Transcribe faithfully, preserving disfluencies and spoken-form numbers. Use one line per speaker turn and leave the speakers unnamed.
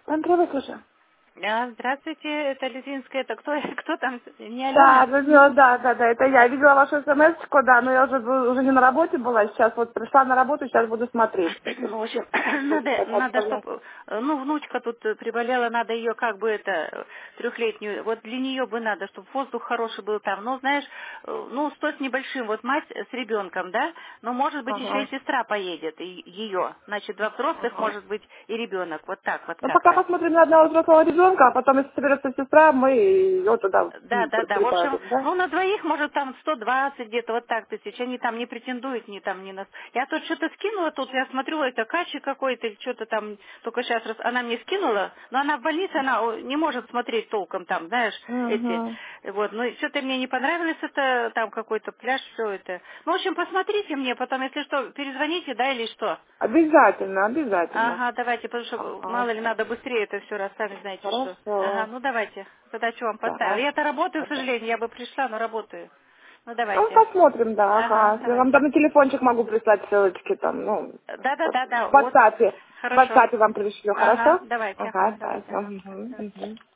Андреева слушаю.
А, здравствуйте, это Лизинская. Это кто, кто там? Не
Да,
Алена?
видела, да, да, да, это я. Видела вашу смс-очку, да, но я уже, был- уже не на работе была, сейчас вот пришла на работу, сейчас буду смотреть.
Ну, в общем,
Буду
надо,
так
надо,
отправлять.
чтобы, ну, внучка тут э, приболела, надо ее как бы это, трехлетнюю, вот для нее бы надо, чтобы воздух хороший был там. Ну, знаешь, э, ну, сто с небольшим, вот мать с ребенком, да, но может быть еще
Ага,
и сестра поедет, и ее. Значит, два взрослых,
ага.
может быть, и ребенок, вот так вот
Ну, пока
как-то.
посмотрим на одного взрослого ребенка, а потом, если соберется сестра, мы ее туда
Да,
м,
да,
при-
да. В общем,
прибавим, да?
ну на двоих, может, там сто двадцать где-то вот так тысяч. Они там не претендуют, ни там, ни на... Я тут что-то скинула, тут я смотрю, это качи какой-то, или что-то там, только сейчас она мне скинула, но она в больнице, она о, не может смотреть толком там, знаешь, эти,
Угу.
вот, ну, что-то мне не понравилось, это там какой-то пляж, все это. Ну, в общем, посмотрите мне, потом, если что, перезвоните, да, или что.
Обязательно, обязательно.
Ага, давайте, потому что
Ага.
мало ли надо быстрее это все раз, сами знаете что. Ага,
Хорошо.
ну давайте, задачу вам поставила.
Да.
Я-то работаю, к
Да.
сожалению, я бы пришла, но работаю. Ну
Ну,
давайте.
посмотрим, да,
Ага,
ага. Я вам
давайте.
там на телефончик могу прислать ссылочки там, ну, вот,
Да-да-да-да,
в
вот.
WhatsApp. В
Хорошо.
WhatsApp вам пришлю,
Ага,
хорошо?
давайте, ага,
Ага, да.
давайте, ага.
Угу,
Давайте.
угу.